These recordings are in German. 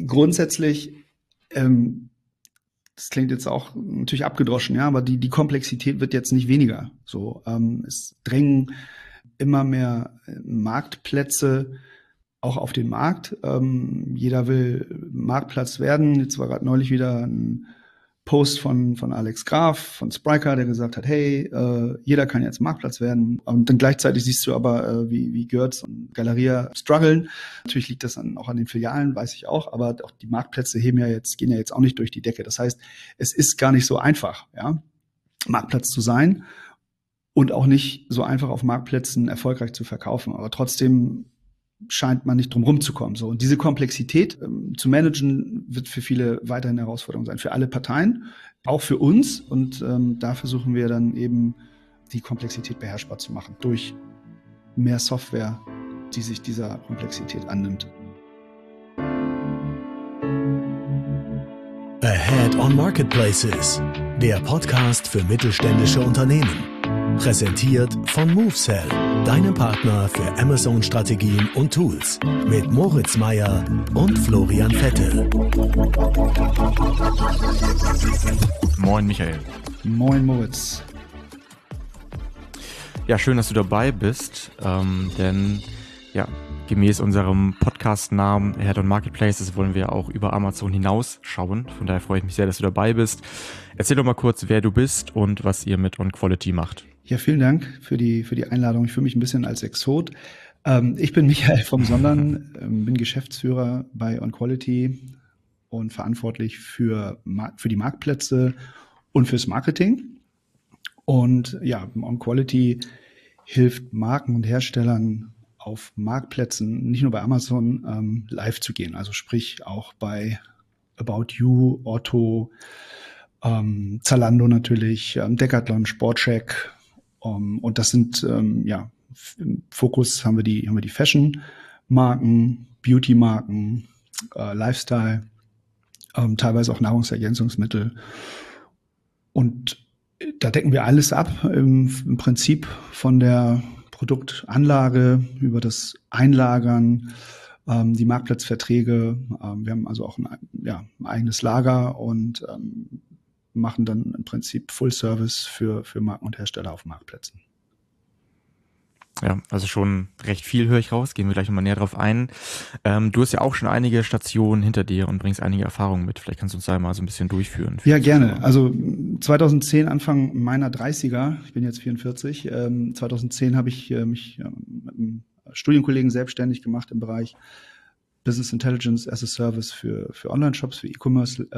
grundsätzlich, das klingt jetzt auch natürlich abgedroschen, ja, aber die Komplexität wird jetzt nicht weniger. So, es drängen immer mehr Marktplätze auch auf den Markt. Jeder will Marktplatz werden. Jetzt war gerade neulich wieder ein Post von Alex Graf von Spryker, der gesagt hat, hey, jeder kann jetzt Marktplatz werden. Und dann gleichzeitig siehst du aber, wie Götz und Galeria strugglen. Natürlich liegt das dann auch an den Filialen, weiß ich auch, aber auch die Marktplätze gehen ja jetzt auch nicht durch die Decke. Das heißt, es ist gar nicht so einfach, ja, Marktplatz zu sein und auch nicht so einfach auf Marktplätzen erfolgreich zu verkaufen. Aber trotzdem scheint man nicht drum rumzukommen. So. Und diese Komplexität zu managen wird für viele weiterhin eine Herausforderung sein, für alle Parteien, auch für uns. Und da versuchen wir dann eben die Komplexität beherrschbar zu machen durch mehr Software, die sich dieser Komplexität annimmt. Ahead on Marketplaces, der Podcast für mittelständische Unternehmen. Präsentiert von MoveSell, deinem Partner für Amazon-Strategien und Tools. Mit Moritz Meyer und Florian Vettel. Moin Michael. Moin Moritz. Ja, schön, dass du dabei bist, denn ja, gemäß unserem Podcast-Namen Ahead on Marketplaces wollen wir auch über Amazon hinaus schauen. Von daher freue ich mich sehr, dass du dabei bist. Erzähl doch mal kurz, wer du bist und was ihr mit OnQuality macht. Ja, vielen Dank für die Einladung. Ich fühle mich ein bisschen als Exot. Ich bin Michael vom Sondern, bin Geschäftsführer bei OnQuality und verantwortlich für die Marktplätze und fürs Marketing. Und ja, OnQuality hilft Marken und Herstellern auf Marktplätzen, nicht nur bei Amazon, live zu gehen. Also sprich auch bei About You, Otto, Zalando natürlich, Decathlon, Sportcheck. Und das sind, im Fokus haben wir die Fashion-Marken, Beauty-Marken, Lifestyle, teilweise auch Nahrungsergänzungsmittel. Und da decken wir alles ab, im Prinzip von der Produktanlage über das Einlagern, die Marktplatzverträge. Wir haben also auch ein eigenes Lager und machen dann im Prinzip Full Service für Marken und Hersteller auf Marktplätzen. Ja, also schon recht viel höre ich raus, gehen wir gleich nochmal näher drauf ein. Du hast ja auch schon einige Stationen hinter dir und bringst einige Erfahrungen mit. Vielleicht kannst du uns da mal so ein bisschen durchführen. Ja, gerne. Also 2010, Anfang meiner 30er, ich bin jetzt 44, 2010 habe ich mich mit einem Studienkollegen selbstständig gemacht im Bereich Business Intelligence as a Service für Online-Shops, für E-Commerce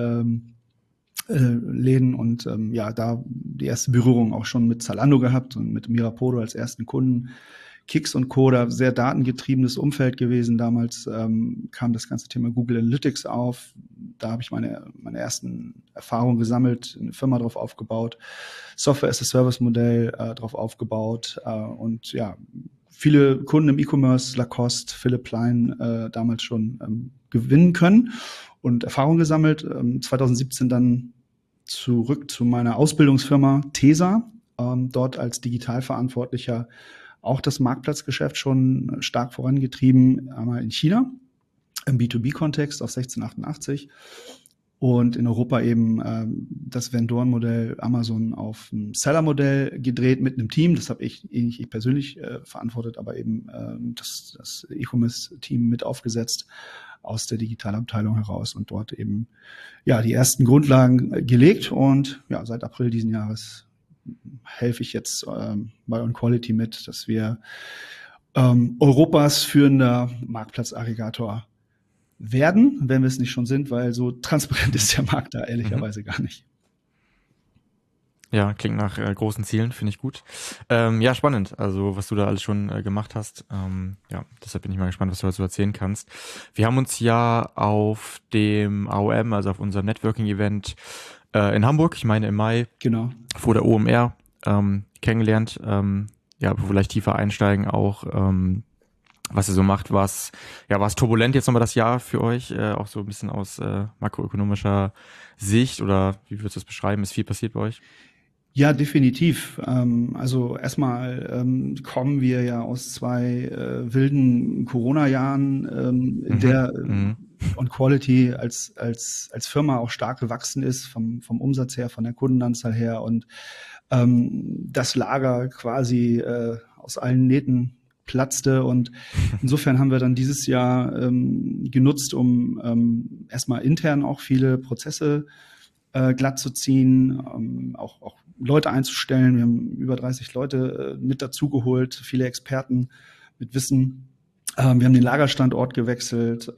Läden und da die erste Berührung auch schon mit Zalando gehabt und mit Mirapodo als ersten Kunden. Kicks und Co., da sehr datengetriebenes Umfeld gewesen. Damals kam das ganze Thema Google Analytics auf. Da habe ich meine ersten Erfahrungen gesammelt, eine Firma drauf aufgebaut, Software as a Service Modell drauf aufgebaut und ja, viele Kunden im E-Commerce, Lacoste, Philipp Plein damals schon gewinnen können und Erfahrung gesammelt. 2017 dann zurück zu meiner Ausbildungsfirma TESA, dort als Digitalverantwortlicher auch das Marktplatzgeschäft schon stark vorangetrieben, einmal in China im B2B-Kontext auf 1688 und in Europa eben das Vendorenmodell Amazon auf ein Seller-Modell gedreht mit einem Team. Das habe ich persönlich verantwortet, aber eben das E-Commerce-Team mit aufgesetzt aus der Digitalabteilung heraus und dort eben ja die ersten Grundlagen gelegt und ja seit April diesen Jahres helfe ich jetzt bei OnQuality mit, dass wir Europas führender Marktplatzaggregator werden, wenn wir es nicht schon sind, weil so transparent ist der Markt da ehrlicherweise gar nicht. Ja, klingt nach großen Zielen, finde ich gut. Ja, spannend, also was du da alles schon gemacht hast. Ja, deshalb bin ich mal gespannt, was du dazu erzählen kannst. Wir haben uns ja auf dem AOM, also auf unserem Networking-Event in Hamburg, ich meine im Mai, genau, vor der OMR kennengelernt. Ja, bevor wir vielleicht tiefer einsteigen, auch was ihr so macht, was turbulent jetzt nochmal das Jahr für euch, auch so ein bisschen aus makroökonomischer Sicht oder wie würdest du das beschreiben? Ist viel passiert bei euch? Ja, definitiv. Also erstmal kommen wir ja aus zwei wilden Corona-Jahren, in der On Quality als Firma auch stark gewachsen ist, vom Umsatz her, von der Kundenanzahl her und das Lager quasi aus allen Nähten platzte. Und insofern haben wir dann dieses Jahr genutzt, um erstmal intern auch viele Prozesse glatt zu ziehen, auch Leute einzustellen. Wir haben über 30 Leute mit dazugeholt, viele Experten mit Wissen. Wir haben den Lagerstandort gewechselt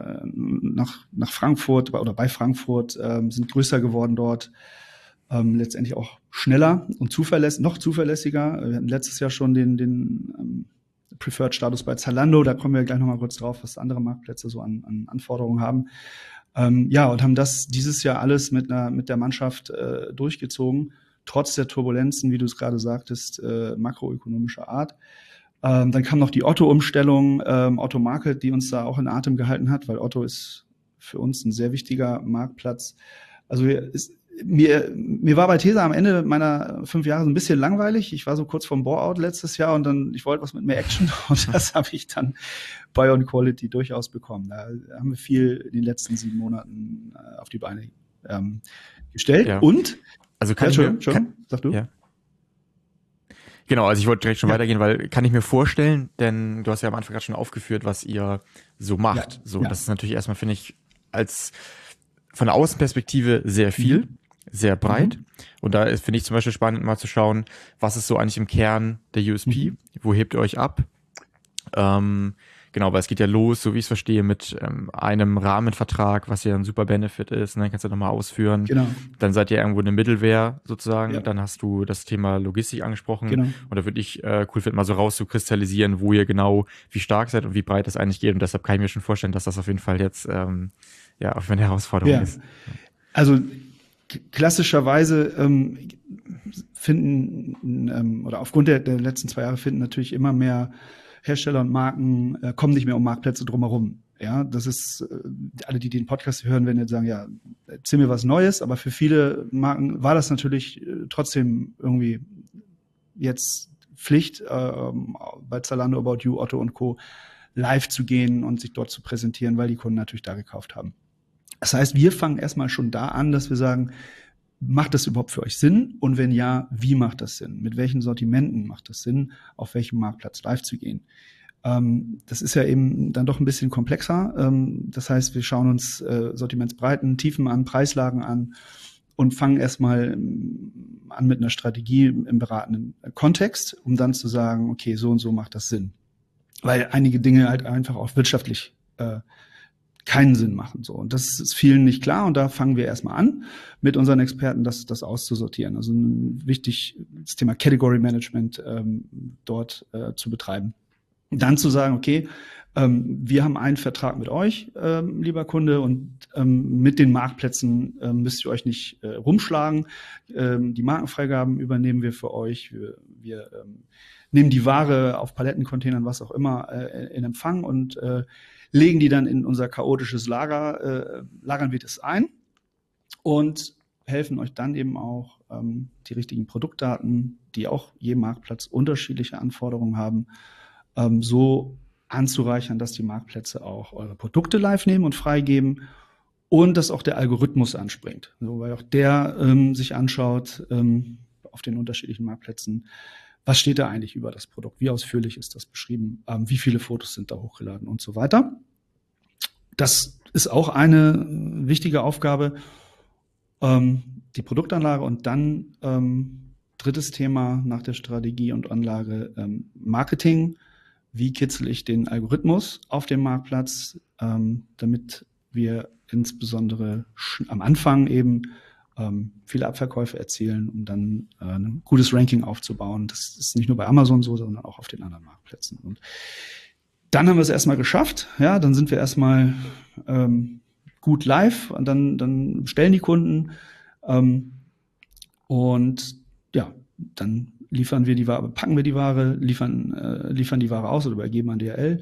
nach Frankfurt oder bei Frankfurt, sind größer geworden dort, letztendlich auch schneller und noch zuverlässiger. Wir hatten letztes Jahr schon den Preferred-Status bei Zalando, da kommen wir gleich nochmal kurz drauf, was andere Marktplätze so an Anforderungen haben. Und haben das dieses Jahr alles mit der Mannschaft durchgezogen, trotz der Turbulenzen, wie du es gerade sagtest, makroökonomischer Art. Dann kam noch die Otto-Umstellung, Otto Market, die uns da auch in Atem gehalten hat, weil Otto ist für uns ein sehr wichtiger Marktplatz. Also mir war bei Tesa am Ende meiner 5 Jahre so ein bisschen langweilig. Ich war so kurz vorm Bore-out letztes Jahr und dann, ich wollte was mit mehr Action und das habe ich dann bei On Quality durchaus bekommen. Da haben wir viel in den letzten 7 Monaten auf die Beine gestellt. Ja. Und, also sag du? Ja. Genau, also ich wollte direkt schon weitergehen, weil kann ich mir vorstellen, denn du hast ja am Anfang gerade schon aufgeführt, was ihr so macht. Das ist natürlich erstmal, finde ich, als von der Außenperspektive sehr viel, sehr breit. Und da finde ich zum Beispiel spannend, mal zu schauen, was ist so eigentlich im Kern der USP? Wo hebt ihr euch ab? Genau, weil es geht ja los, so wie ich es verstehe, mit einem Rahmenvertrag, was ja ein super Benefit ist. Und dann kannst du nochmal ausführen. Genau. Dann seid ihr irgendwo eine Middleware sozusagen. Ja. Dann hast du das Thema Logistik angesprochen. Genau. Und da würde ich cool finden, mal so rauszukristallisieren, wo ihr genau, wie stark seid und wie breit das eigentlich geht. Und deshalb kann ich mir schon vorstellen, dass das auf jeden Fall jetzt auf jeden Fall eine Herausforderung ist. Also klassischerweise finden oder aufgrund der letzten 2 Jahre finden natürlich immer mehr Hersteller und Marken kommen nicht mehr um Marktplätze drumherum. Ja, das ist, alle, die den Podcast hören, werden jetzt sagen, ja, erzähl mir was Neues, aber für viele Marken war das natürlich trotzdem irgendwie jetzt Pflicht, bei Zalando, About You, Otto und Co. live zu gehen und sich dort zu präsentieren, weil die Kunden natürlich da gekauft haben. Das heißt, wir fangen erstmal schon da an, dass wir sagen, macht das überhaupt für euch Sinn? Und wenn ja, wie macht das Sinn? Mit welchen Sortimenten macht das Sinn, auf welchem Marktplatz live zu gehen? Das ist ja eben dann doch ein bisschen komplexer. Das heißt, wir schauen uns Sortimentsbreiten, Tiefen an, Preislagen an und fangen erstmal an mit einer Strategie im beratenden Kontext, um dann zu sagen, okay, so und so macht das Sinn. Weil einige Dinge halt einfach auch wirtschaftlich keinen Sinn machen. So. Und das ist vielen nicht klar. Und da fangen wir erstmal an, mit unseren Experten das auszusortieren. Also wichtig, das Thema Category Management dort zu betreiben. Und dann zu sagen, okay, wir haben einen Vertrag mit euch, lieber Kunde, und mit den Marktplätzen müsst ihr euch nicht rumschlagen. Die Markenfreigaben übernehmen wir für euch. Wir nehmen die Ware auf Palettencontainern, was auch immer, in Empfang und legen die dann in unser chaotisches Lager, lagern wir das ein und helfen euch dann eben auch, die richtigen Produktdaten, die auch je Marktplatz unterschiedliche Anforderungen haben, so anzureichern, dass die Marktplätze auch eure Produkte live nehmen und freigeben und dass auch der Algorithmus anspringt. So, weil auch der sich anschaut auf den unterschiedlichen Marktplätzen, was steht da eigentlich über das Produkt, wie ausführlich ist das beschrieben, wie viele Fotos sind da hochgeladen und so weiter. Das ist auch eine wichtige Aufgabe, die Produktanlage. Und dann drittes Thema nach der Strategie und Anlage, Marketing. Wie kitzel ich den Algorithmus auf dem Marktplatz, damit wir insbesondere am Anfang eben viele Abverkäufe erzielen, um dann ein gutes Ranking aufzubauen. Das ist nicht nur bei Amazon so, sondern auch auf den anderen Marktplätzen. Und dann haben wir es erstmal geschafft. Ja, dann sind wir erstmal gut live und dann bestellen die Kunden und ja, dann liefern wir die Ware, packen wir die Ware, liefern die Ware aus oder übergeben an DHL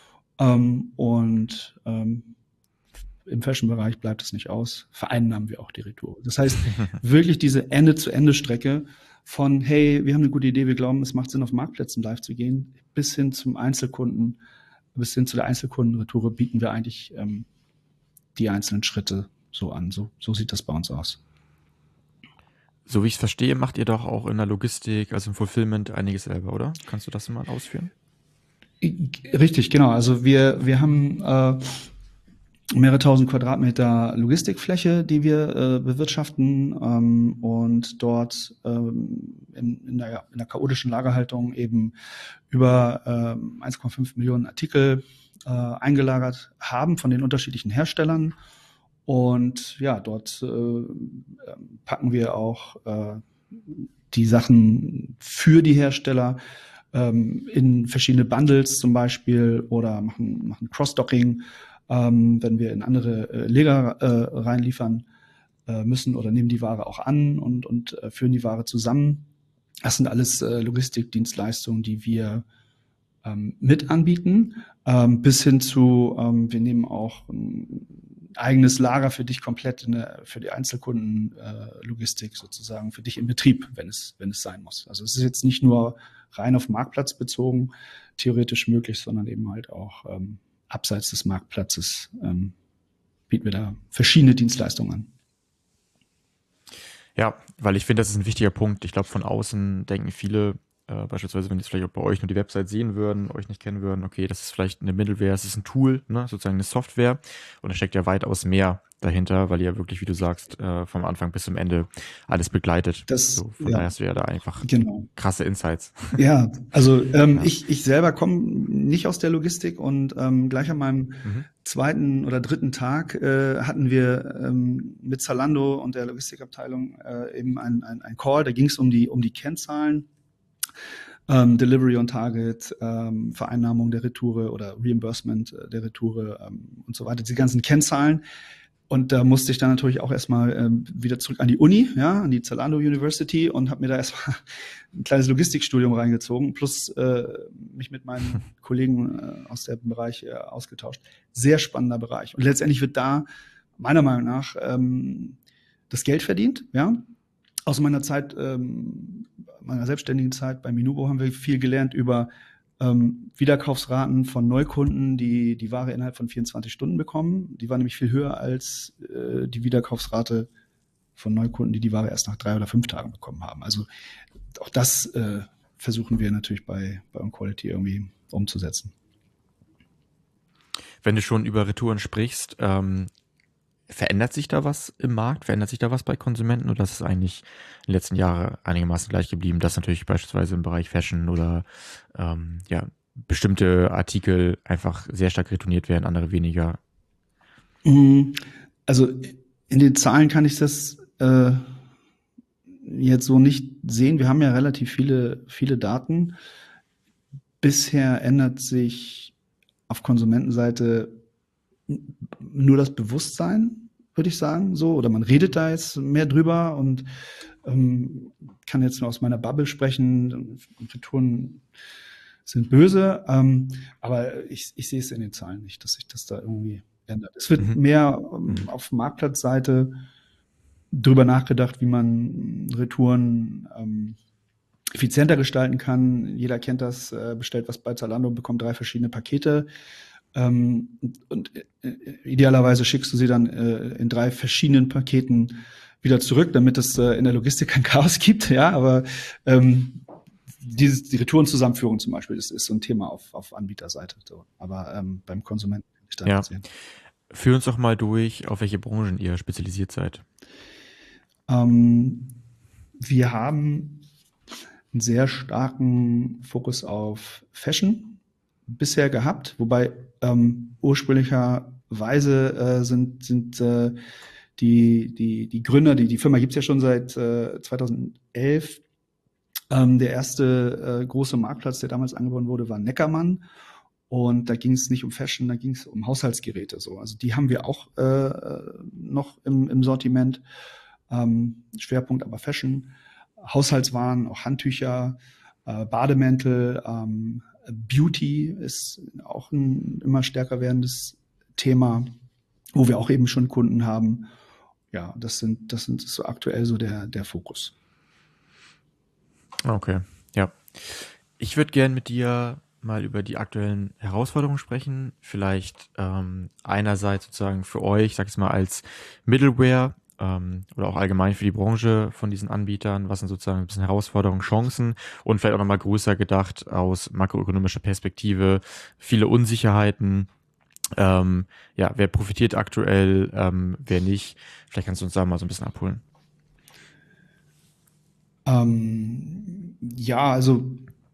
und im Fashion-Bereich bleibt es nicht aus, vereinnahmen wir auch die Retour. Das heißt, wirklich diese Ende-zu-Ende-Strecke von, hey, wir haben eine gute Idee, wir glauben, es macht Sinn, auf Marktplätzen live zu gehen, bis hin zum Einzelkunden, bis hin zu der Einzelkundenretour bieten wir eigentlich die einzelnen Schritte so an. So sieht das bei uns aus. So wie ich es verstehe, macht ihr doch auch in der Logistik, also im Fulfillment einiges selber, oder? Kannst du das mal ausführen? Richtig, genau. Also wir haben mehrere tausend Quadratmeter Logistikfläche, die wir bewirtschaften und dort in der chaotischen Lagerhaltung eben über 1,5 Millionen Artikel eingelagert haben von den unterschiedlichen Herstellern. Und ja, dort packen wir auch die Sachen für die Hersteller in verschiedene Bundles zum Beispiel oder machen Cross-Docking, wenn wir in andere Lager reinliefern müssen oder nehmen die Ware auch an und führen die Ware zusammen. Das sind alles Logistikdienstleistungen, die wir mit anbieten, bis hin zu, wir nehmen auch ein eigenes Lager für dich komplett für die Einzelkunden Logistik sozusagen für dich in Betrieb, wenn es sein muss. Also es ist jetzt nicht nur rein auf Marktplatz bezogen, theoretisch möglich, sondern eben halt auch abseits des Marktplatzes bieten wir da verschiedene Dienstleistungen an. Ja, weil ich finde, das ist ein wichtiger Punkt. Ich glaube, von außen denken viele, beispielsweise, wenn die vielleicht auch bei euch nur die Website sehen würden, euch nicht kennen würden, okay, das ist vielleicht eine Middleware, es ist ein Tool, ne, sozusagen eine Software und da steckt ja weitaus mehr dahinter, weil ihr wirklich, wie du sagst, vom Anfang bis zum Ende alles begleitet. Von daher hast du ja da einfach krasse Insights. Ja, also ich selber komme nicht aus der Logistik und gleich an meinem zweiten oder dritten Tag hatten wir mit Zalando und der Logistikabteilung eben ein Call, da ging es um die Kennzahlen. Delivery on Target, Vereinnahmung der Retoure oder Reimbursement der Retoure und so weiter, die ganzen Kennzahlen. Und da musste ich dann natürlich auch erstmal wieder zurück an die Uni, ja, an die Zalando University und habe mir da erstmal ein kleines Logistikstudium reingezogen, plus mich mit meinen Kollegen aus dem Bereich ausgetauscht. Sehr spannender Bereich. Und letztendlich wird da meiner Meinung nach das Geld verdient, ja. Aus meiner Zeit, meiner selbstständigen Zeit bei Minubo haben wir viel gelernt über Wiederkaufsraten von Neukunden, die die Ware innerhalb von 24 Stunden bekommen. Die war nämlich viel höher als die Wiederkaufsrate von Neukunden, die die Ware erst nach 3 oder 5 Tagen bekommen haben. Also auch das versuchen wir natürlich bei OnQuality irgendwie umzusetzen. Wenn du schon über Retouren sprichst, verändert sich da was im Markt? Verändert sich da was bei Konsumenten oder ist es eigentlich in den letzten Jahren einigermaßen gleich geblieben, dass natürlich beispielsweise im Bereich Fashion oder bestimmte Artikel einfach sehr stark retourniert werden, andere weniger? Also in den Zahlen kann ich das jetzt so nicht sehen. Wir haben ja relativ viele Daten. Bisher ändert sich auf Konsumentenseite nur das Bewusstsein, würde ich sagen, so, oder man redet da jetzt mehr drüber und kann jetzt nur aus meiner Bubble sprechen. Retouren sind böse, aber ich sehe es in den Zahlen nicht, dass sich das da irgendwie ändert. Es wird mehr auf Marktplatzseite drüber nachgedacht, wie man Retouren effizienter gestalten kann. Jeder kennt das, bestellt was bei Zalando, bekommt 3 verschiedene Pakete. Und idealerweise schickst du sie dann in 3 verschiedenen Paketen wieder zurück, damit es in der Logistik kein Chaos gibt. Ja, aber die Retourenzusammenführung zum Beispiel, das ist so ein Thema auf Anbieterseite. So. Aber beim Konsumenten kann ich da nicht sehen. Führ uns doch mal durch, auf welche Branchen ihr spezialisiert seid. Wir haben einen sehr starken Fokus auf Fashion bisher gehabt, wobei ursprünglicherweise sind die Gründer, die Firma gibt's ja schon seit 2011. Der erste große Marktplatz, der damals angeboten wurde, war Neckermann. Und da ging es nicht um Fashion, da ging es um Haushaltsgeräte. So. Also die haben wir auch noch im Sortiment. Schwerpunkt aber Fashion, Haushaltswaren, auch Handtücher, Bademäntel, Beauty ist auch ein immer stärker werdendes Thema, wo wir auch eben schon Kunden haben. Ja, das sind so aktuell so der Fokus. Okay, ja. Ich würde gern mit dir mal über die aktuellen Herausforderungen sprechen. Vielleicht einerseits sozusagen für euch, sag ich mal, als Middleware oder auch allgemein für die Branche von diesen Anbietern, was sind sozusagen ein bisschen Herausforderungen, Chancen und vielleicht auch nochmal größer gedacht aus makroökonomischer Perspektive, viele Unsicherheiten. Wer profitiert aktuell, wer nicht? Vielleicht kannst du uns da mal so ein bisschen abholen. Also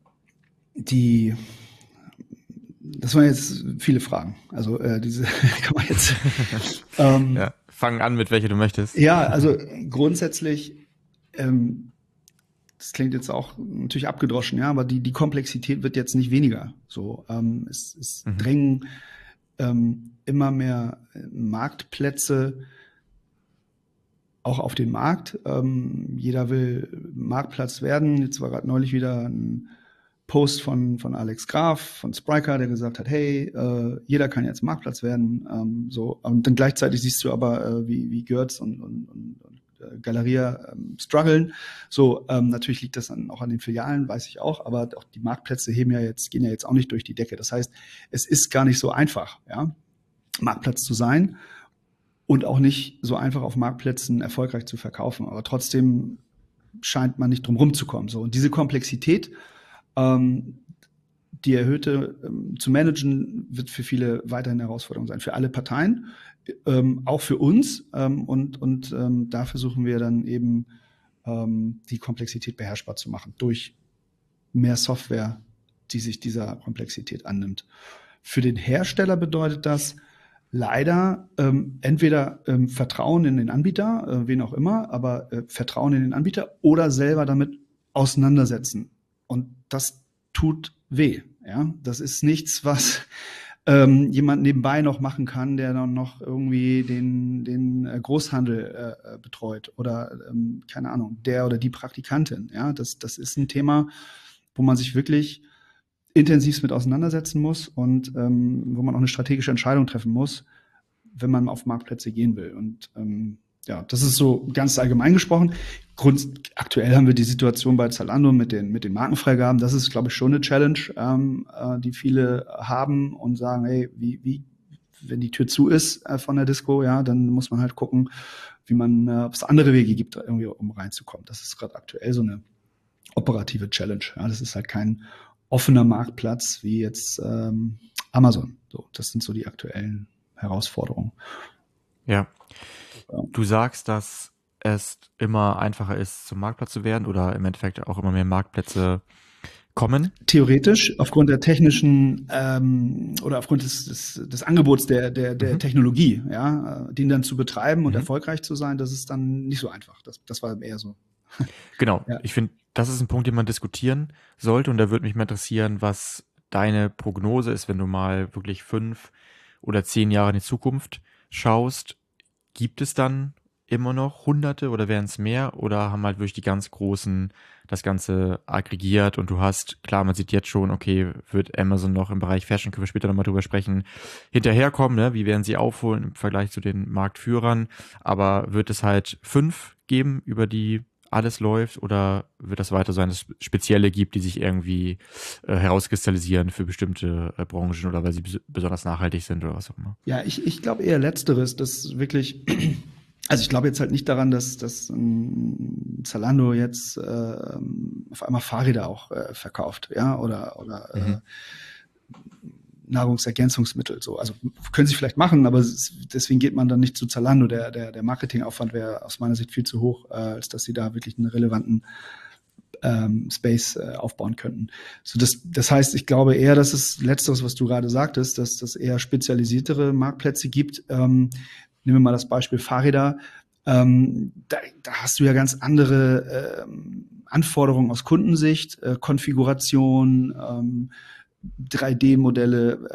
das waren jetzt viele Fragen. Also diese kann man jetzt. Fang an mit welcher du möchtest. Ja, also grundsätzlich, das klingt jetzt auch natürlich abgedroschen, ja, aber die Komplexität wird jetzt nicht weniger. So, es drängen immer mehr Marktplätze auch auf den Markt. Jeder will Marktplatz werden. Jetzt war gerade neulich wieder ein Post von Alex Graf von Spryker, der gesagt hat, hey, jeder kann jetzt Marktplatz werden. Und dann gleichzeitig siehst du aber, wie Götz und Galeria strugglen. Natürlich liegt das dann auch an den Filialen, weiß ich auch, aber auch die Marktplätze gehen ja jetzt auch nicht durch die Decke. Das heißt, es ist gar nicht so einfach, ja, Marktplatz zu sein und auch nicht so einfach auf Marktplätzen erfolgreich zu verkaufen. Aber trotzdem scheint man nicht drum rumzukommen. So, und diese Komplexität, die erhöhte zu managen, wird für viele weiterhin eine Herausforderung sein, für alle Parteien, auch für uns. Und da versuchen wir dann eben die Komplexität beherrschbar zu machen durch mehr Software, die sich dieser Komplexität annimmt. Für den Hersteller bedeutet das leider entweder Vertrauen in den Anbieter, wen auch immer, aber Vertrauen in den Anbieter oder selber damit auseinandersetzen. Und das tut weh. Ja, das ist nichts, was jemand nebenbei noch machen kann, der dann noch irgendwie den Großhandel betreut oder keine Ahnung, der oder die Praktikantin. Ja, das ist ein Thema, wo man sich wirklich intensiv mit auseinandersetzen muss und wo man auch eine strategische Entscheidung treffen muss, wenn man auf Marktplätze gehen will. Und das ist so ganz allgemein gesprochen. Aktuell haben wir die Situation bei Zalando mit den Markenfreigaben. Das ist, glaube ich, schon eine Challenge, die viele haben und sagen, hey, wie wenn die Tür zu ist von der Disco, ja, dann muss man halt gucken, wie man, ob es andere Wege gibt, irgendwie um reinzukommen. Das ist gerade aktuell so eine operative Challenge. Ja, das ist halt kein offener Marktplatz wie jetzt Amazon. So, das sind so die aktuellen Herausforderungen. Ja. Du sagst, dass es immer einfacher ist, zum Marktplatz zu werden oder im Endeffekt auch immer mehr Marktplätze kommen? Theoretisch, aufgrund der technischen oder aufgrund des Angebots der Technologie, ja, den dann zu betreiben und erfolgreich zu sein, das ist dann nicht so einfach. Das war eher so. Genau, Ja. Ich finde, das ist ein Punkt, den man diskutieren sollte und da würde mich mal interessieren, was deine Prognose ist, wenn du mal wirklich 5 oder 10 Jahre in die Zukunft schaust. Gibt es dann immer noch Hunderte oder werden es mehr oder haben halt wirklich die ganz Großen das Ganze aggregiert und du hast, klar, man sieht jetzt schon, okay, wird Amazon noch im Bereich Fashion, können wir später nochmal drüber sprechen, hinterherkommen, ne? Wie werden sie aufholen im Vergleich zu den Marktführern, aber wird es halt 5 geben, über die alles läuft oder wird das weiter sein, dass es Spezielle gibt, die sich irgendwie herauskristallisieren für bestimmte Branchen oder weil sie besonders nachhaltig sind oder was auch immer? Ja, ich glaube eher Letzteres, dass wirklich, also ich glaube jetzt halt nicht daran, dass Zalando jetzt auf einmal Fahrräder auch verkauft, ja, oder Nahrungsergänzungsmittel, so. Also können sie vielleicht machen, aber deswegen geht man dann nicht zu Zalando. Der Marketingaufwand wäre aus meiner Sicht viel zu hoch, als dass sie da wirklich einen relevanten Space aufbauen könnten. So, das heißt, ich glaube eher, dass es Letzteres, was du gerade sagtest, dass es eher spezialisiertere Marktplätze gibt. Nehmen wir mal das Beispiel Fahrräder. Da hast du ja ganz andere Anforderungen aus Kundensicht, Konfiguration, 3D-Modelle,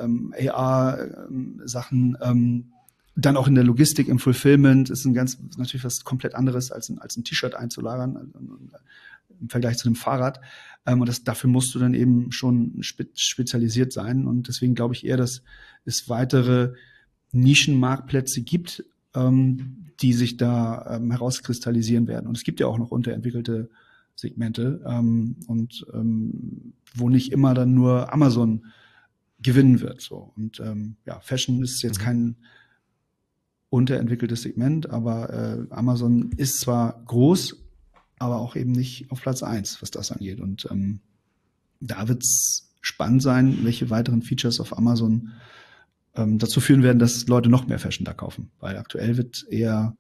AR-Sachen, dann auch in der Logistik, im Fulfillment ist natürlich was komplett anderes als ein T-Shirt einzulagern im Vergleich zu einem Fahrrad. Und dafür musst du dann eben schon spezialisiert sein. Und deswegen glaube ich eher, dass es weitere Nischenmarktplätze gibt, die sich da herauskristallisieren werden. Und es gibt ja auch noch unterentwickelte Segmente wo nicht immer dann nur Amazon gewinnen wird. So. Und Fashion ist jetzt kein unterentwickeltes Segment, aber Amazon ist zwar groß, aber auch eben nicht auf Platz 1, was das angeht. Und da wird es spannend sein, welche weiteren Features auf Amazon dazu führen werden, dass Leute noch mehr Fashion da kaufen. Weil aktuell wird eher,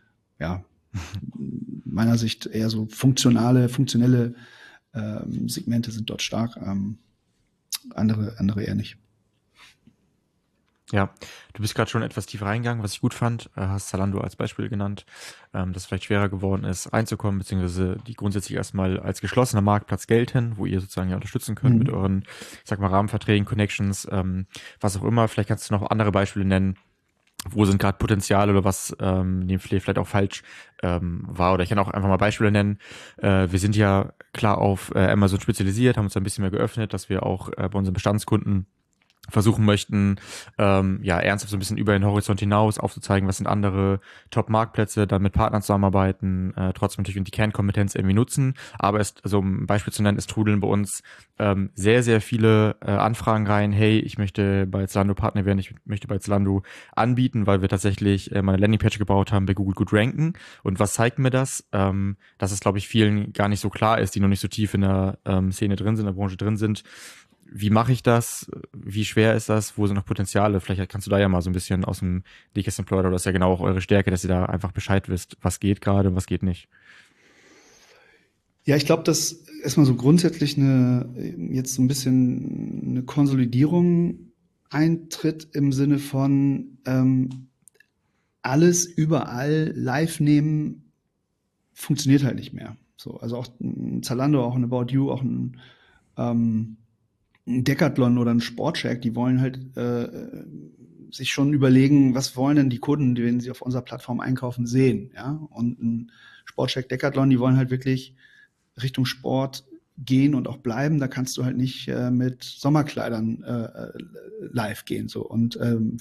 meiner Sicht eher so funktionelle Segmente sind dort stark, andere eher nicht. Ja, du bist gerade schon etwas tiefer reingegangen, was ich gut fand. Hast Zalando als Beispiel genannt, dass es vielleicht schwerer geworden ist, reinzukommen, beziehungsweise die grundsätzlich erstmal als geschlossener Marktplatz gelten, wo ihr sozusagen ja unterstützen könnt mit euren, ich sag mal, Rahmenverträgen, Connections, was auch immer. Vielleicht kannst du noch andere Beispiele nennen. Wo sind gerade Potenziale oder was vielleicht auch falsch war? Oder ich kann auch einfach mal Beispiele nennen. Wir sind ja klar auf Amazon spezialisiert, haben uns ein bisschen mehr geöffnet, dass wir auch bei unseren Bestandskunden versuchen möchten, ernsthaft so ein bisschen über den Horizont hinaus aufzuzeigen, was sind andere Top-Marktplätze, dann mit Partnern zusammenarbeiten, trotzdem natürlich die Kernkompetenz irgendwie nutzen. Aber um ein Beispiel zu nennen, es trudeln bei uns sehr, sehr viele Anfragen rein, hey, ich möchte bei Zalando Partner werden, ich möchte bei Zalando anbieten, weil wir tatsächlich meine Landingpage gebaut haben, bei Google gut ranken. Und was zeigt mir das? Dass es, glaube ich, vielen gar nicht so klar ist, die noch nicht so tief in der Szene drin sind, in der Branche drin sind. Wie mache ich das? Wie schwer ist das? Wo sind noch Potenziale? Vielleicht kannst du da ja mal so ein bisschen aus dem Nähkästchen plaudern. Das ist ja genau auch eure Stärke, dass ihr da einfach Bescheid wisst, was geht gerade, was geht nicht. Ja, ich glaube, dass erstmal so grundsätzlich jetzt so ein bisschen eine Konsolidierung eintritt im Sinne von alles überall live nehmen funktioniert halt nicht mehr. So, also auch ein Zalando, auch ein About You, auch ein Decathlon oder ein Sportcheck, die wollen halt sich schon überlegen, was wollen denn die Kunden, wenn sie auf unserer Plattform einkaufen, sehen, ja? Und ein Sportcheck, Decathlon, die wollen halt wirklich Richtung Sport gehen und auch bleiben. Da kannst du halt nicht mit Sommerkleidern live gehen, so. Und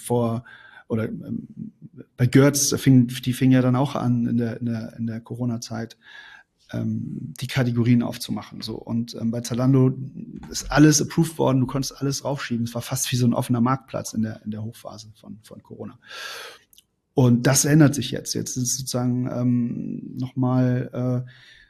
bei Götz, die fing ja dann auch an in der Corona-Zeit, die Kategorien aufzumachen. So. Und bei Zalando ist alles approved worden, du konntest alles raufschieben. Es war fast wie so ein offener Marktplatz in der Hochphase von Corona. Und das ändert sich jetzt. Jetzt ist sozusagen nochmal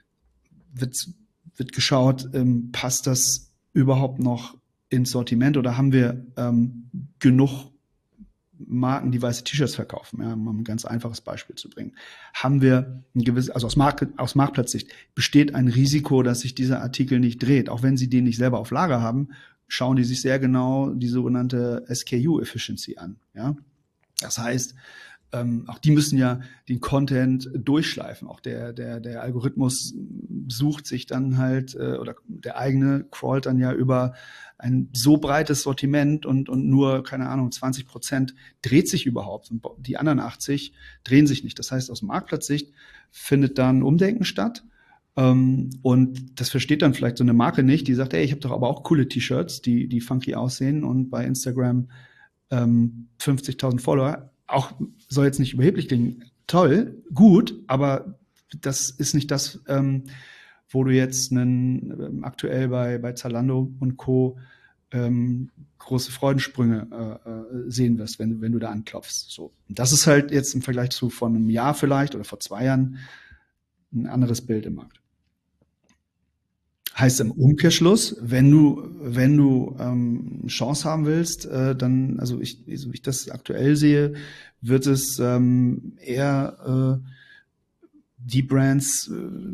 wird geschaut, passt das überhaupt noch ins Sortiment oder haben wir genug Marken, die weiße T-Shirts verkaufen, ja, um ein ganz einfaches Beispiel zu bringen, haben wir ein gewisses, also aus Marktplatzsicht besteht ein Risiko, dass sich dieser Artikel nicht dreht. Auch wenn sie den nicht selber auf Lager haben, schauen die sich sehr genau die sogenannte SKU-Efficiency an. Ja? Das heißt, auch die müssen ja den Content durchschleifen. Auch der Algorithmus sucht sich dann halt, oder der eigene crawlt dann ja über ein so breites Sortiment und nur, keine Ahnung, 20% dreht sich überhaupt und die anderen 80 drehen sich nicht. Das heißt, aus Marktplatzsicht findet dann Umdenken statt. Und das versteht dann vielleicht so eine Marke nicht, die sagt, ey, ich habe doch aber auch coole T-Shirts, die funky aussehen und bei Instagram 50.000 Follower. Auch soll jetzt nicht überheblich klingen, toll, gut, aber das ist nicht das, wo du jetzt aktuell bei Zalando und Co. Große Freudensprünge sehen wirst, wenn du da anklopfst. So. Und das ist halt jetzt im Vergleich zu vor einem Jahr vielleicht oder vor 2 Jahren ein anderes Bild im Markt. Heißt im Umkehrschluss, wenn du Chance haben willst, dann, so wie ich das aktuell sehe, wird es eher Deep Brands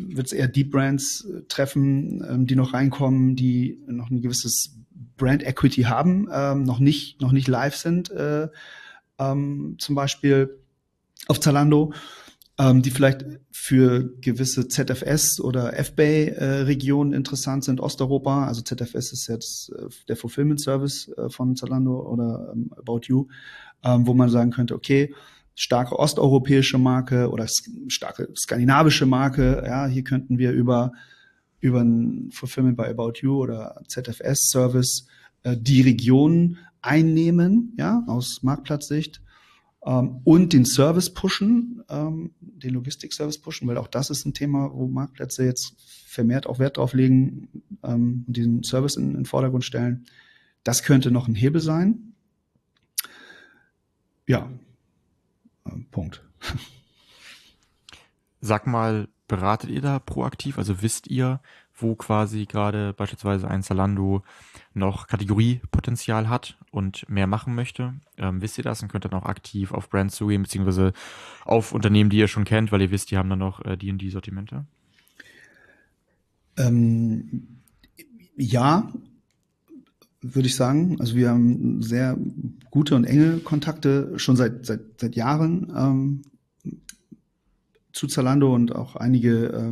treffen, die noch reinkommen, die noch ein gewisses Brand Equity haben, noch nicht live sind, zum Beispiel auf Zalando, die vielleicht für gewisse ZFS oder FBay-Regionen interessant sind, Osteuropa. Also ZFS ist jetzt der Fulfillment Service von Zalando oder About You, wo man sagen könnte, okay, starke osteuropäische Marke oder starke skandinavische Marke, ja, hier könnten wir über ein Fulfillment bei About You oder ZFS-Service die Region einnehmen, ja, aus Marktplatzsicht. Und den Service pushen, den Logistikservice pushen, weil auch das ist ein Thema, wo Marktplätze jetzt vermehrt auch Wert drauf legen und diesen Service in den Vordergrund stellen. Das könnte noch ein Hebel sein. Ja, Punkt. Sag mal, beratet ihr da proaktiv? Also wisst ihr, wo quasi gerade beispielsweise ein Zalando noch Kategoriepotenzial hat und mehr machen möchte? Wisst ihr das und könnt dann auch aktiv auf Brands zugehen, beziehungsweise auf Unternehmen, die ihr schon kennt, weil ihr wisst, die haben dann noch die Sortimente? Ja, würde ich sagen. Also wir haben sehr gute und enge Kontakte schon seit Jahren zu Zalando und auch einige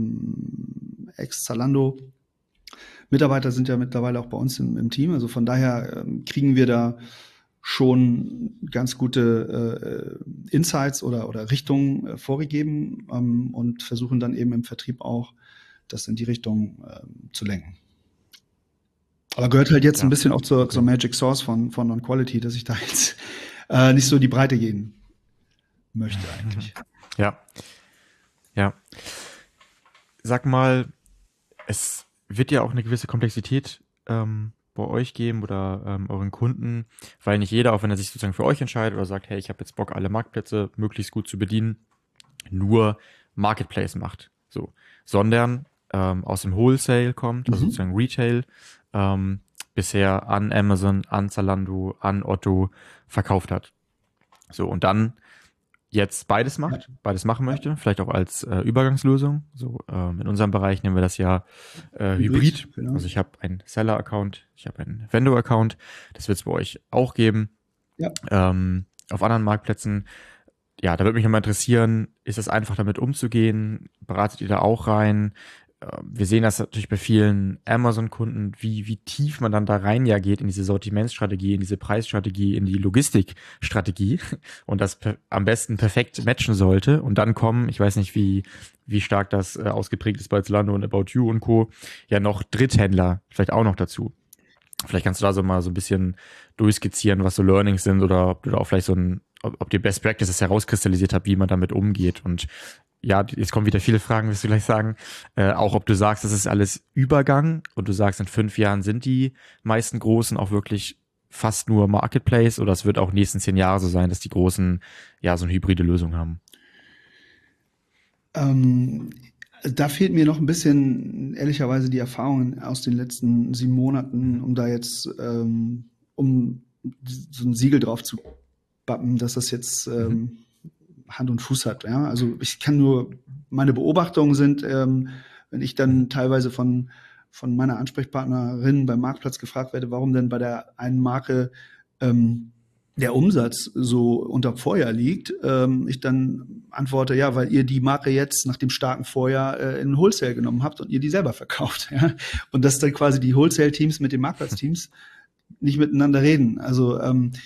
Ex-Zalando-Mitarbeiter sind ja mittlerweile auch bei uns im Team. Also von daher kriegen wir da schon ganz gute Insights oder Richtungen vorgegeben und versuchen dann eben im Vertrieb auch das in die Richtung zu lenken. Aber gehört halt jetzt ein bisschen auch zur Magic Source von Non-Quality, dass ich da jetzt nicht so die Breite gehen möchte eigentlich. Ja. Sag mal, es wird ja auch eine gewisse Komplexität bei euch geben oder euren Kunden, weil nicht jeder, auch wenn er sich sozusagen für euch entscheidet oder sagt, hey, ich habe jetzt Bock, alle Marktplätze möglichst gut zu bedienen, nur Marketplace macht, so, sondern aus dem Wholesale kommt, also sozusagen Retail, bisher an Amazon, an Zalando, an Otto verkauft hat. So, und dann jetzt beides machen möchte, vielleicht auch als Übergangslösung. So, in unserem Bereich nennen wir das ja Hybrid. Genau. Also ich habe einen Seller-Account, ich habe einen Vendor-Account. Das wird es bei euch auch geben. Ja. Auf anderen Marktplätzen. Ja, da würde mich nochmal interessieren, ist es einfach damit umzugehen? Beratet ihr da auch rein? Wir sehen das natürlich bei vielen Amazon-Kunden, wie tief man dann da rein ja geht in diese Sortimentsstrategie, in diese Preisstrategie, in die Logistikstrategie und das am besten perfekt matchen sollte und dann kommen, ich weiß nicht, wie stark das ausgeprägt ist bei Zalando und About You und Co., ja noch Dritthändler vielleicht auch noch dazu. Vielleicht kannst du da so mal so ein bisschen durchskizzieren, was so Learnings sind oder ob du da auch vielleicht ob dir Best Practices herauskristallisiert habt, wie man damit umgeht und ja, jetzt kommen wieder viele Fragen, wirst du gleich sagen. Auch ob du sagst, das ist alles Übergang und du sagst, in 5 Jahren sind die meisten Großen auch wirklich fast nur Marketplace oder es wird auch nächsten 10 Jahre so sein, dass die Großen ja so eine hybride Lösung haben? Da fehlt mir noch ein bisschen, ehrlicherweise, die Erfahrungen aus den letzten 7 Monaten, um da jetzt um so ein Siegel drauf zu bappen, dass das jetzt Hand und Fuß hat. Ja? Also ich kann nur, meine Beobachtungen sind, wenn ich dann teilweise von meiner Ansprechpartnerin beim Marktplatz gefragt werde, warum denn bei der einen Marke der Umsatz so unter Vorjahr liegt, ich dann antworte, ja, weil ihr die Marke jetzt nach dem starken Vorjahr in Wholesale genommen habt und ihr die selber verkauft. Ja? Und dass dann quasi die Wholesale-Teams mit den Marktplatz-Teams nicht miteinander reden. Also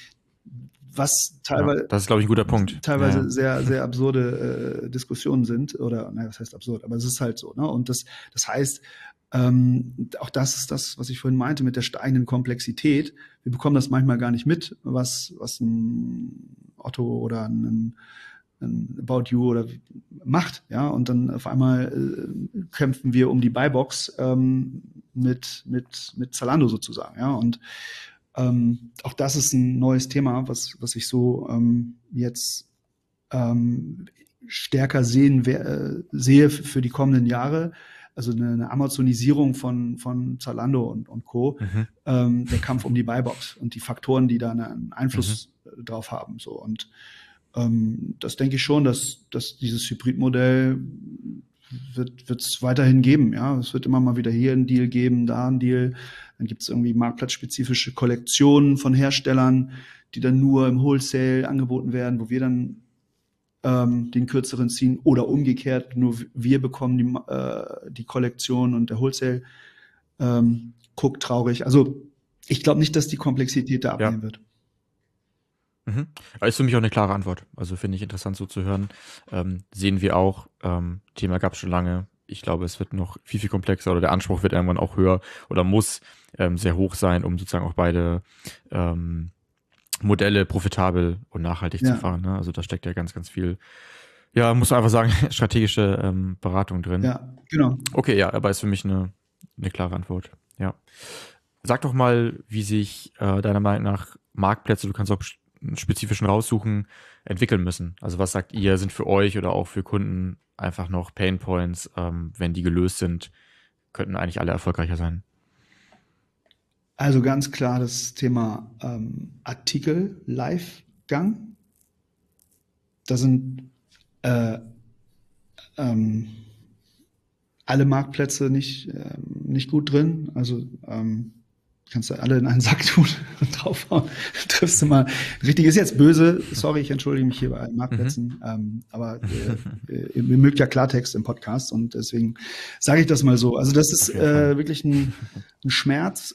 was teilweise, das ist, glaube ich, ein guter Punkt. Teilweise sehr, sehr absurde Diskussionen sind, oder, naja, was heißt absurd, aber es ist halt so, ne? Und das heißt, auch das ist das, was ich vorhin meinte mit der steigenden Komplexität. Wir bekommen das manchmal gar nicht mit, was ein Otto oder ein About You oder macht, ja, und dann auf einmal kämpfen wir um die Buybox mit Zalando sozusagen, ja, und auch das ist ein neues Thema, was ich so jetzt stärker sehe für die kommenden Jahre. Also eine Amazonisierung von Zalando und Co. Der Kampf um die Buybox und die Faktoren, die da einen Einfluss drauf haben. So. Und das denke ich schon, dass dieses Hybridmodell wird es weiterhin geben. Ja, es wird immer mal wieder hier einen Deal geben, da einen Deal. Dann gibt es irgendwie marktplatzspezifische Kollektionen von Herstellern, die dann nur im Wholesale angeboten werden, wo wir dann den kürzeren ziehen oder umgekehrt, nur wir bekommen die Kollektion und der Wholesale guckt traurig. Also ich glaube nicht, dass die Komplexität da abnehmen wird. Ist für mich auch eine klare Antwort. Also finde ich interessant so zu hören. Sehen wir auch. Thema gab es schon lange. Ich glaube, es wird noch viel, viel komplexer oder der Anspruch wird irgendwann auch höher oder muss sehr hoch sein, um sozusagen auch beide Modelle profitabel und nachhaltig zu fahren. Ne? Also da steckt ja ganz, ganz viel Ja, muss man einfach sagen, strategische Beratung drin. Ja, genau. Okay, ja, aber ist für mich eine klare Antwort. Ja. Sag doch mal, wie sich deiner Meinung nach Marktplätze, du kannst auch einen spezifischen raussuchen, entwickeln müssen. Also was sagt ihr, sind für euch oder auch für Kunden einfach noch Painpoints, wenn die gelöst sind, könnten eigentlich alle erfolgreicher sein? Also ganz klar das Thema Artikel-Live-Gang. Da sind alle Marktplätze nicht gut drin. Also kannst du alle in einen Sack tun und draufhauen. Triffst du mal. Richtig, ist jetzt böse. Sorry, ich entschuldige mich hier bei allen Marktplätzen. Aber ihr mögt ja Klartext im Podcast und deswegen sage ich das mal so. Also das ist wirklich ein Schmerz.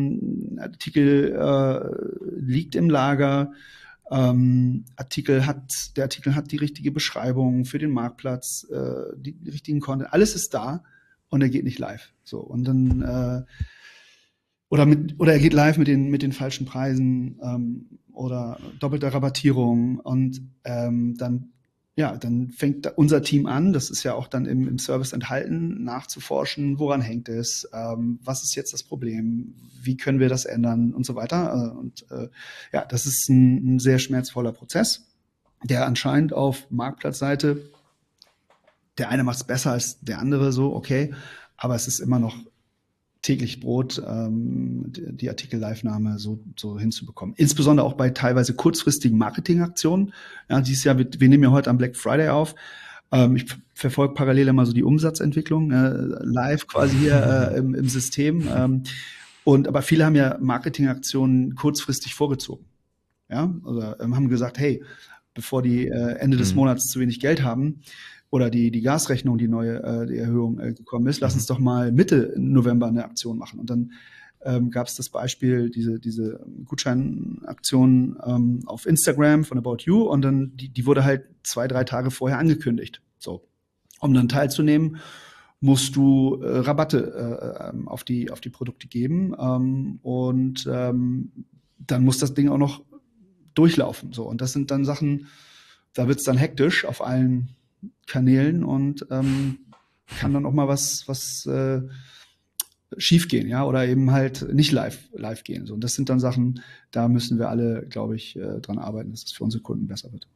Artikel liegt im Lager. Der Artikel hat die richtige Beschreibung für den Marktplatz, die richtigen Content. Alles ist da und er geht nicht live. So und dann oder er geht live mit den falschen Preisen oder doppelter Rabattierung und dann fängt unser Team an, das ist ja auch dann im Service enthalten, nachzuforschen, woran hängt es, was ist jetzt das Problem, wie können wir das ändern und so weiter. Das ist ein sehr schmerzvoller Prozess, der anscheinend auf Marktplatzseite, der eine macht es besser als der andere, so okay, aber es ist immer noch täglich Brot, die Artikel-Live-Nahme so hinzubekommen. Insbesondere auch bei teilweise kurzfristigen Marketingaktionen. Ja, dieses Jahr, wir nehmen ja heute am Black Friday auf. Ich verfolge parallel immer so die Umsatzentwicklung, live quasi hier im System. Aber viele haben ja Marketingaktionen kurzfristig vorgezogen. Ja, oder haben gesagt, hey, bevor die Ende des Monats zu wenig Geld haben, oder die Gasrechnung, die Erhöhung gekommen ist, lass uns doch mal Mitte November eine Aktion machen. Und dann gab es das Beispiel, diese Gutscheinaktion auf Instagram von About You und dann die wurde halt 2-3 Tage vorher angekündigt. So, um dann teilzunehmen, musst du Rabatte auf die Produkte geben und dann muss das Ding auch noch durchlaufen. So, und das sind dann Sachen, da wird's dann hektisch auf allen Kanälen und kann dann auch mal was schief gehen, ja, oder eben halt nicht live gehen. So, und das sind dann Sachen, da müssen wir alle, glaube ich, dran arbeiten, dass es für unsere Kunden besser wird.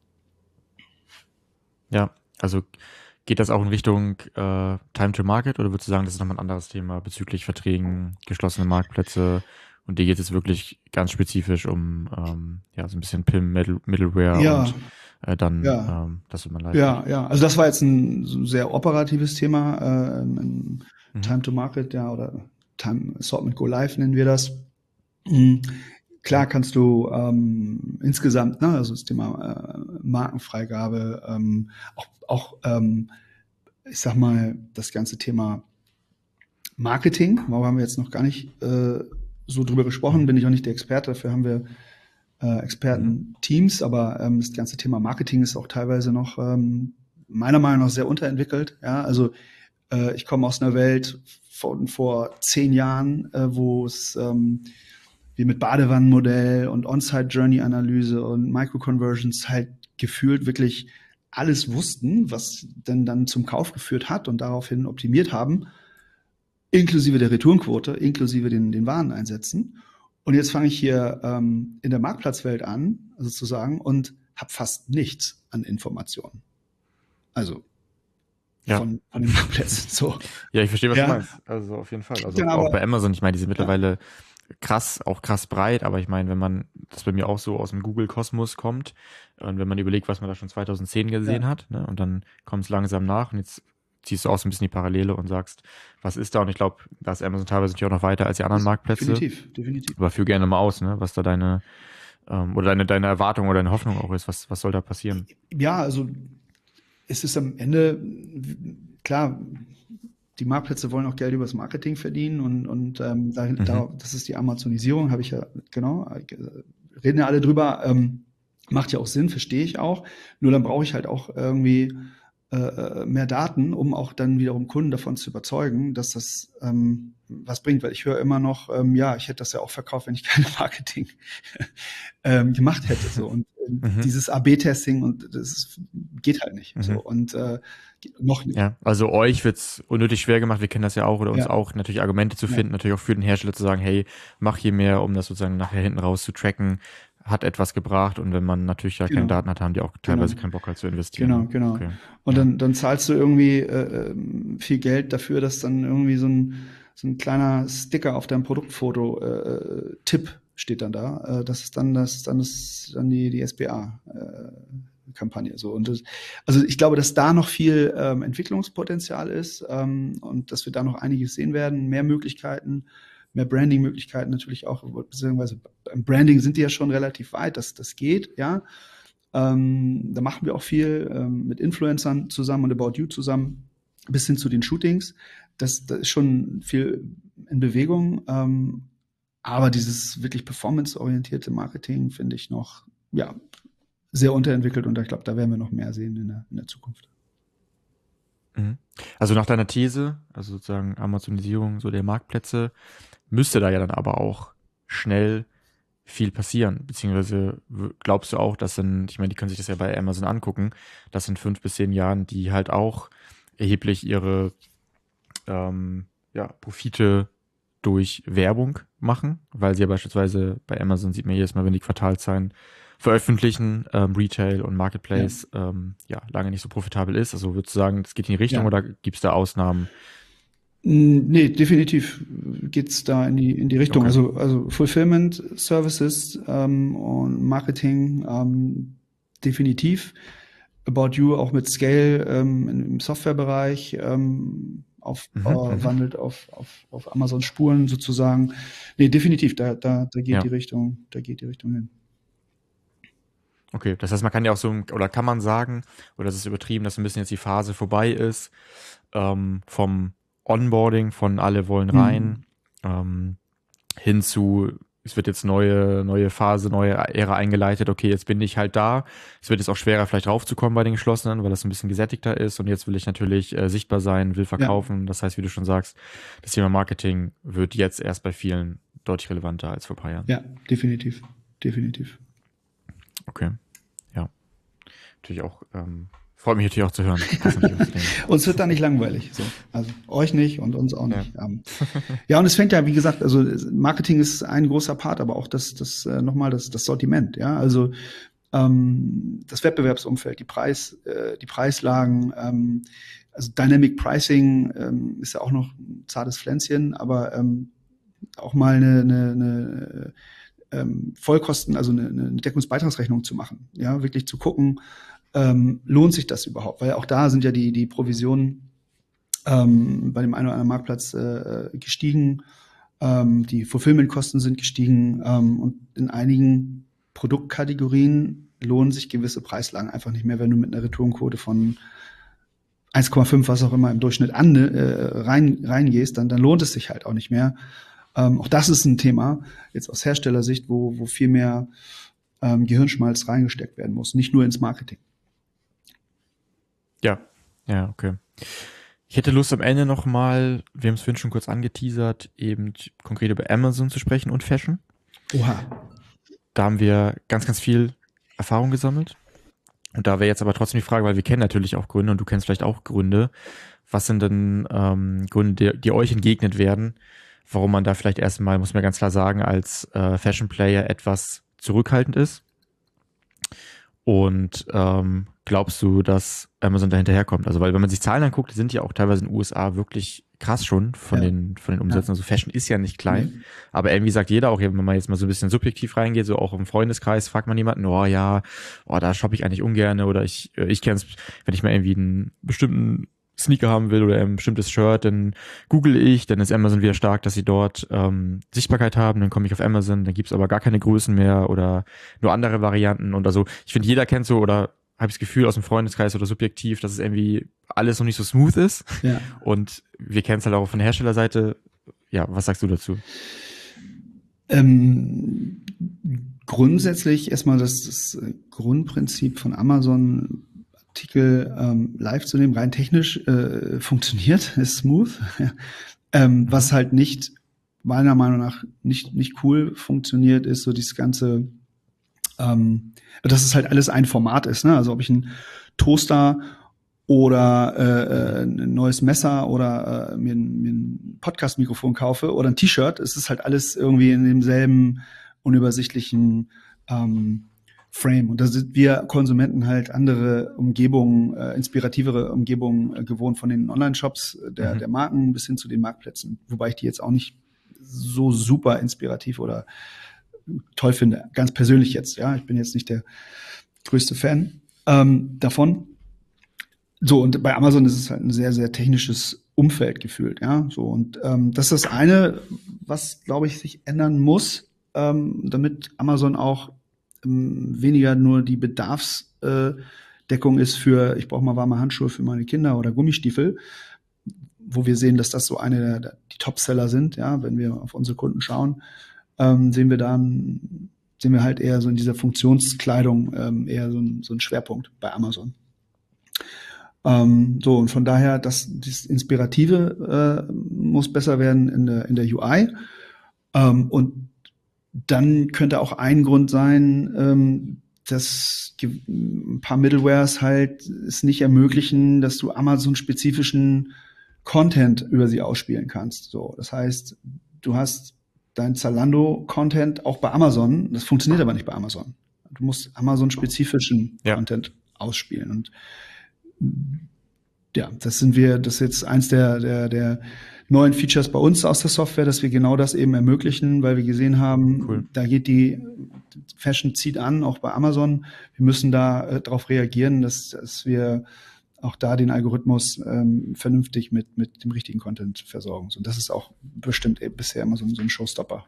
Ja, also geht das auch in Richtung Time to Market oder würdest du sagen, das ist nochmal ein anderes Thema bezüglich Verträgen, geschlossene Marktplätze und dir geht es wirklich ganz spezifisch um so ein bisschen PIM, Middleware und dann, dass man live Ja, also das war jetzt ein sehr operatives Thema, Time to Market, ja, oder Time Assortment Go Live nennen wir das. Klar kannst du insgesamt, also das Thema Markenfreigabe, ich sag mal, das ganze Thema Marketing, warum haben wir jetzt noch gar nicht so drüber gesprochen, bin ich auch nicht der Experte, dafür haben wir Expertenteams, aber das ganze Thema Marketing ist auch teilweise noch meiner Meinung nach sehr unterentwickelt. Ja, also ich komme aus einer Welt von vor 10 Jahren, wo es wir mit Badewannenmodell und On-Site-Journey-Analyse und Micro-Conversions halt gefühlt wirklich alles wussten, was denn dann zum Kauf geführt hat und daraufhin optimiert haben, inklusive der Retourenquote, inklusive den Wareneinsätzen. Und jetzt fange ich hier in der Marktplatzwelt an, sozusagen, und habe fast nichts an Informationen. Also von den Marktplätzen. So. Ja, ich verstehe, was du meinst. Also auf jeden Fall. Also auch bei Amazon, ich meine, die sind mittlerweile krass breit, aber ich meine, wenn man das bei mir auch so aus dem Google-Kosmos kommt und wenn man überlegt, was man da schon 2010 gesehen hat, ne, und dann kommt es langsam nach und jetzt ziehst du auch so ein bisschen die Parallele und sagst, was ist da? Und ich glaube, da ist Amazon teilweise natürlich auch noch weiter als die anderen Marktplätze. Definitiv. Aber führ gerne mal aus, ne, was da deine Erwartung oder deine Hoffnung auch ist. Was soll da passieren? Ja, also es ist am Ende, klar, die Marktplätze wollen auch Geld übers Marketing verdienen und das ist die Amazonisierung, habe ich ja, genau, reden ja alle drüber, macht ja auch Sinn, verstehe ich auch. Nur dann brauche ich halt auch irgendwie mehr Daten, um auch dann wiederum Kunden davon zu überzeugen, dass das was bringt, weil ich höre immer noch, ja, ich hätte das ja auch verkauft, wenn ich kein Marketing gemacht hätte. So. Und dieses AB-Testing und das geht halt nicht. So. Und noch nicht. Ja, also euch wird's unnötig schwer gemacht, wir kennen das ja auch, oder uns auch natürlich Argumente zu finden, natürlich auch für den Hersteller zu sagen, hey, mach hier mehr, um das sozusagen nachher hinten raus zu tracken, hat etwas gebracht, und wenn man natürlich ja keine Daten hat, haben die auch teilweise keinen Bock halt zu investieren. Genau. Okay. Und dann zahlst du irgendwie viel Geld dafür, dass dann irgendwie so ein kleiner Sticker auf deinem Produktfoto Tipp steht dann da. Das ist dann die SBA Kampagne. So. Und also ich glaube, dass da noch viel Entwicklungspotenzial ist und dass wir da noch einiges sehen werden, mehr Möglichkeiten, mehr Branding-Möglichkeiten natürlich auch, beziehungsweise beim Branding sind die ja schon relativ weit, das geht, ja. Da machen wir auch viel mit Influencern zusammen und About You zusammen, bis hin zu den Shootings. Das ist schon viel in Bewegung, aber dieses wirklich performance-orientierte Marketing finde ich noch, ja, sehr unterentwickelt, und ich glaube, da werden wir noch mehr sehen in der Zukunft. Also nach deiner These, also sozusagen Amazonisierung so der Marktplätze, müsste da ja dann aber auch schnell viel passieren, beziehungsweise glaubst du auch, dass ich meine, die können sich das ja bei Amazon angucken, dass in 5 bis 10 Jahren die halt auch erheblich ihre Profite durch Werbung machen, weil sie ja beispielsweise bei Amazon, sieht man jedes Mal, wenn die Quartalszahlen veröffentlichen, Retail und Marketplace lange nicht so profitabel ist. Also würdest du sagen, das geht in die Richtung oder gibt es da Ausnahmen? Nee, definitiv geht's da in die Richtung. Okay. Also Fulfillment Services und Marketing definitiv. About You auch mit Scale im Softwarebereich wandelt auf Amazon Spuren sozusagen. Nee, definitiv, da geht die Richtung hin. Okay, das heißt, man kann ja auch so, oder kann man sagen, oder es ist übertrieben, dass ein bisschen jetzt die Phase vorbei ist, vom Onboarding von alle wollen rein, hin zu, es wird jetzt neue Phase, neue Ära eingeleitet, okay, jetzt bin ich halt da, es wird jetzt auch schwerer vielleicht raufzukommen bei den Geschlossenen, weil das ein bisschen gesättigter ist, und jetzt will ich natürlich sichtbar sein, will verkaufen, das heißt, wie du schon sagst, das Thema Marketing wird jetzt erst bei vielen deutlich relevanter als vor ein paar Jahren. Ja, definitiv. Okay, ja. Natürlich auch, freut mich natürlich auch zu hören. Uns wird da nicht langweilig. So. Also euch nicht und uns auch nicht. Ja, und es fängt ja, wie gesagt, also Marketing ist ein großer Part, aber auch das Sortiment, ja. Also das Wettbewerbsumfeld, die Preislagen, also Dynamic Pricing ist ja auch noch ein zartes Pflänzchen, aber auch mal eine Vollkosten, also eine Deckungsbeitragsrechnung zu machen, ja, wirklich zu gucken, lohnt sich das überhaupt? Weil auch da sind ja die Provisionen bei dem einen oder anderen Marktplatz gestiegen, die Fulfillment-Kosten sind gestiegen und in einigen Produktkategorien lohnen sich gewisse Preislagen einfach nicht mehr, wenn du mit einer Retourenquote von 1,5, was auch immer im Durchschnitt reingehst, dann lohnt es sich halt auch nicht mehr. Auch das ist ein Thema, jetzt aus Herstellersicht, wo viel mehr Gehirnschmalz reingesteckt werden muss, nicht nur ins Marketing. Ja, okay. Ich hätte Lust am Ende nochmal, wir haben es vorhin schon kurz angeteasert, eben konkret über Amazon zu sprechen und Fashion. Oha. Da haben wir ganz, ganz viel Erfahrung gesammelt. Und da wäre jetzt aber trotzdem die Frage, weil wir kennen natürlich auch Gründe und du kennst vielleicht auch Gründe. Was sind denn Gründe, die euch entgegnet werden, warum man da vielleicht erstmal, muss man ganz klar sagen, als Fashion Player etwas zurückhaltend ist? Und glaubst du, dass Amazon da hinterherkommt? Also, weil wenn man sich Zahlen anguckt, die sind ja auch teilweise in den USA wirklich krass schon von den Umsätzen. Also Fashion ist ja nicht klein, aber irgendwie sagt jeder auch, wenn man jetzt mal so ein bisschen subjektiv reingeht, so auch im Freundeskreis, fragt man jemanden, da shoppe ich eigentlich ungern, oder ich kenne es, wenn ich mal irgendwie einen bestimmten Sneaker haben will oder ein bestimmtes Shirt, dann google ich, dann ist Amazon wieder stark, dass sie dort Sichtbarkeit haben, dann komme ich auf Amazon, dann gibt's aber gar keine Größen mehr oder nur andere Varianten, und also ich finde, jeder kennt so, oder habe ich das Gefühl aus dem Freundeskreis oder subjektiv, dass es irgendwie alles noch nicht so smooth ist. Ja. Und wir kennen es halt auch von der Herstellerseite. Ja, was sagst du dazu? Grundsätzlich erstmal das Grundprinzip von Amazon, Artikel live zu nehmen, rein technisch funktioniert, ist smooth. Was halt nicht, meiner Meinung nach, nicht cool funktioniert, ist so dieses ganze, dass es halt alles ein Format ist. Ne? Also ob ich einen Toaster oder ein neues Messer oder mir ein Podcast-Mikrofon kaufe oder ein T-Shirt, es ist halt alles irgendwie in demselben unübersichtlichen Frame. Und da sind wir Konsumenten halt andere Umgebungen, inspirativere Umgebungen gewohnt von den Online-Shops der Marken bis hin zu den Marktplätzen. Wobei ich die jetzt auch nicht so super inspirativ oder toll finde. Ganz persönlich jetzt, ja. Ich bin jetzt nicht der größte Fan davon. So, und bei Amazon ist es halt ein sehr, sehr technisches Umfeld gefühlt, ja. So, und das ist das eine, was, glaube ich, sich ändern muss, damit Amazon auch weniger nur die Bedarfsdeckung ist für, ich brauche mal warme Handschuhe für meine Kinder oder Gummistiefel, wo wir sehen, dass das so die Topseller sind, ja, wenn wir auf unsere Kunden schauen, sehen wir halt eher so in dieser Funktionskleidung eher so ein Schwerpunkt bei Amazon. So, und von daher, das Inspirative muss besser werden in der UI. Und dann könnte auch ein Grund sein, dass ein paar Middlewares halt es nicht ermöglichen, dass du Amazon-spezifischen Content über sie ausspielen kannst. So, das heißt, du hast dein Zalando-Content auch bei Amazon. Das funktioniert aber nicht bei Amazon. Du musst Amazon-spezifischen Content ausspielen. Und ja, das ist jetzt eins der neuen Features bei uns aus der Software, dass wir genau das eben ermöglichen, weil wir gesehen haben, Da geht die Fashion zieht an, auch bei Amazon. Wir müssen da darauf reagieren, dass wir auch da den Algorithmus vernünftig mit dem richtigen Content versorgen. Und das ist auch bestimmt bisher immer so ein Showstopper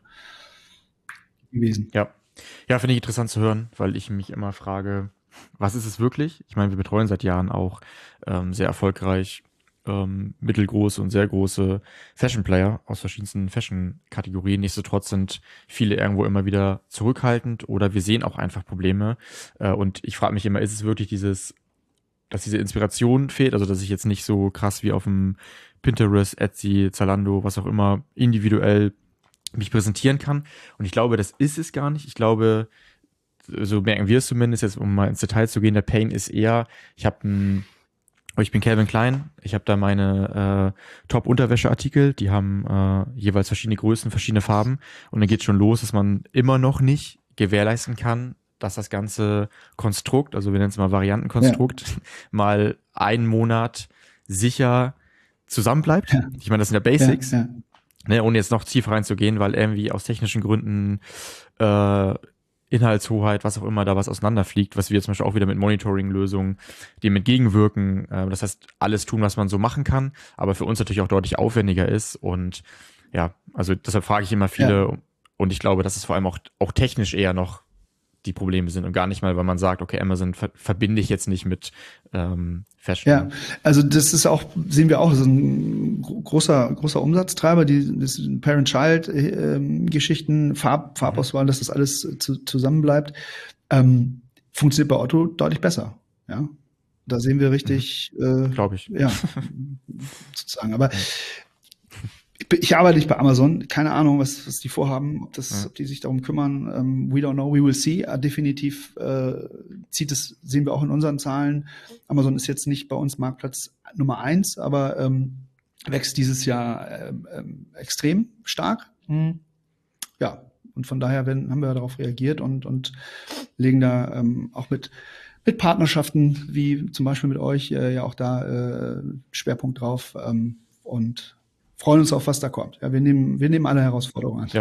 gewesen. Ja, finde ich interessant zu hören, weil ich mich immer frage, was ist es wirklich? Ich meine, wir betreuen seit Jahren auch sehr erfolgreich mittelgroße und sehr große Fashion-Player aus verschiedensten Fashion-Kategorien. Nichtsdestotrotz sind viele irgendwo immer wieder zurückhaltend oder wir sehen auch einfach Probleme. Und ich frage mich immer, ist es wirklich dass diese Inspiration fehlt, also dass ich jetzt nicht so krass wie auf dem Pinterest, Etsy, Zalando, was auch immer, individuell mich präsentieren kann. Und ich glaube, das ist es gar nicht. Ich glaube, so merken wir es zumindest, jetzt um mal ins Detail zu gehen, der Pain ist eher, ich bin Calvin Klein, ich habe da meine Top-Unterwäsche-Artikel, die haben jeweils verschiedene Größen, verschiedene Farben und dann geht schon los, dass man immer noch nicht gewährleisten kann, dass das ganze Konstrukt, also wir nennen es mal Variantenkonstrukt, mal einen Monat sicher zusammenbleibt. Ja. Ich meine, das sind ja Basics, ne, ohne jetzt noch tiefer reinzugehen, weil irgendwie aus technischen Gründen Inhaltshoheit, was auch immer, da was auseinanderfliegt, was wir zum Beispiel auch wieder mit Monitoring-Lösungen dem entgegenwirken. Das heißt, alles tun, was man so machen kann, aber für uns natürlich auch deutlich aufwendiger ist. Und ja, also deshalb frage ich immer viele und ich glaube, dass es vor allem auch technisch eher noch die Probleme sind und gar nicht mal, weil man sagt, okay, Amazon verbinde ich jetzt nicht mit Fashion. Ja, also das ist auch, sehen wir auch, so ein großer Umsatztreiber, das Parent-Child-Geschichten, Farbauswahl, dass das alles zusammen bleibt, funktioniert bei Otto deutlich besser. Ja, da sehen wir richtig, glaube ich. Ja, sozusagen. Aber ich arbeite nicht bei Amazon, keine Ahnung, was die vorhaben, ob die sich darum kümmern. We don't know, we will see. Definitiv sehen wir auch in unseren Zahlen. Amazon ist jetzt nicht bei uns Marktplatz Nummer 1, aber wächst dieses Jahr extrem stark. Ja, und von daher haben wir darauf reagiert und legen da auch mit Partnerschaften, wie zum Beispiel mit euch, ja auch da Schwerpunkt drauf und freuen uns auf, was da kommt. Ja, wir nehmen alle Herausforderungen an. Ja.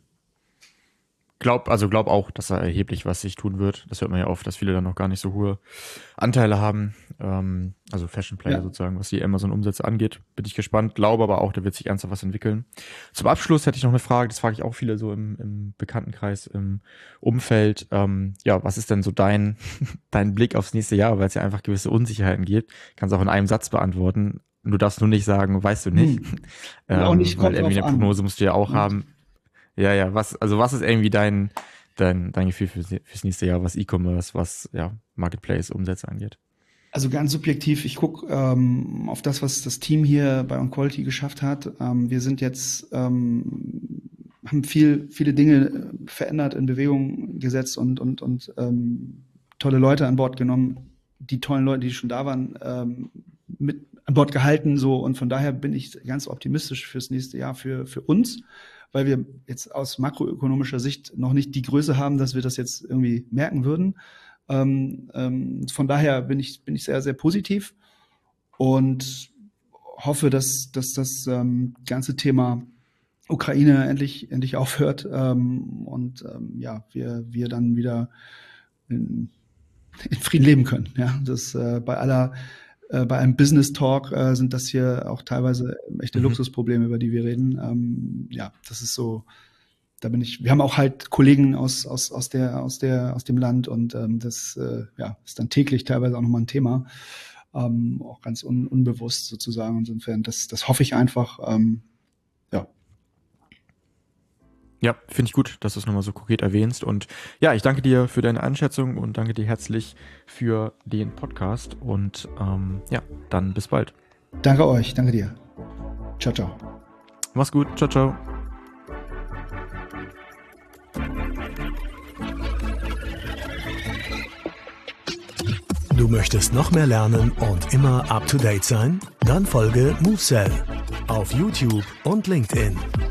Glaub auch, dass da erheblich was sich tun wird. Das hört man ja oft, dass viele dann noch gar nicht so hohe Anteile haben. Also Fashion Player sozusagen, was die Amazon-Umsätze angeht. Bin ich gespannt. Glaube aber auch, da wird sich ernsthaft was entwickeln. Zum Abschluss hätte ich noch eine Frage. Das frage ich auch viele so im Bekanntenkreis, im Umfeld. Was ist denn so dein Blick aufs nächste Jahr? Weil es ja einfach gewisse Unsicherheiten gibt. Kannst auch in einem Satz beantworten. Du darfst nur nicht sagen, weißt du nicht. Auch nicht, weil irgendwie eine Prognose musst du ja auch haben. Ja, was ist irgendwie dein Gefühl fürs nächste Jahr, was E-Commerce, was Marketplace-Umsätze angeht? Also ganz subjektiv, ich gucke auf das, was das Team hier bei OnQuality geschafft hat. Wir sind jetzt, haben viele Dinge verändert, in Bewegung gesetzt und tolle Leute an Bord genommen. Die tollen Leute, die schon da waren, mit an Bord gehalten. So, und von daher bin ich ganz optimistisch fürs nächste Jahr für uns, weil wir jetzt aus makroökonomischer Sicht noch nicht die Größe haben, dass wir das jetzt irgendwie merken würden. Von daher bin ich sehr, sehr positiv und hoffe, dass das ganze Thema Ukraine endlich aufhört und wir dann wieder in Frieden leben können. Ja, das bei einem Business Talk sind das hier auch teilweise echte Luxusprobleme, über die wir reden. Das ist so. Wir haben auch halt Kollegen aus dem Land und das ist dann täglich teilweise auch nochmal ein Thema, auch ganz unbewusst sozusagen. Insofern, das hoffe ich einfach, Ja, finde ich gut, dass du es nochmal so konkret erwähnst. Und ja, ich danke dir für deine Einschätzung und danke dir herzlich für den Podcast. Und dann bis bald. Danke euch, danke dir. Ciao, ciao. Mach's gut, ciao, ciao. Du möchtest noch mehr lernen und immer up to date sein? Dann folge MoveSell auf YouTube und LinkedIn.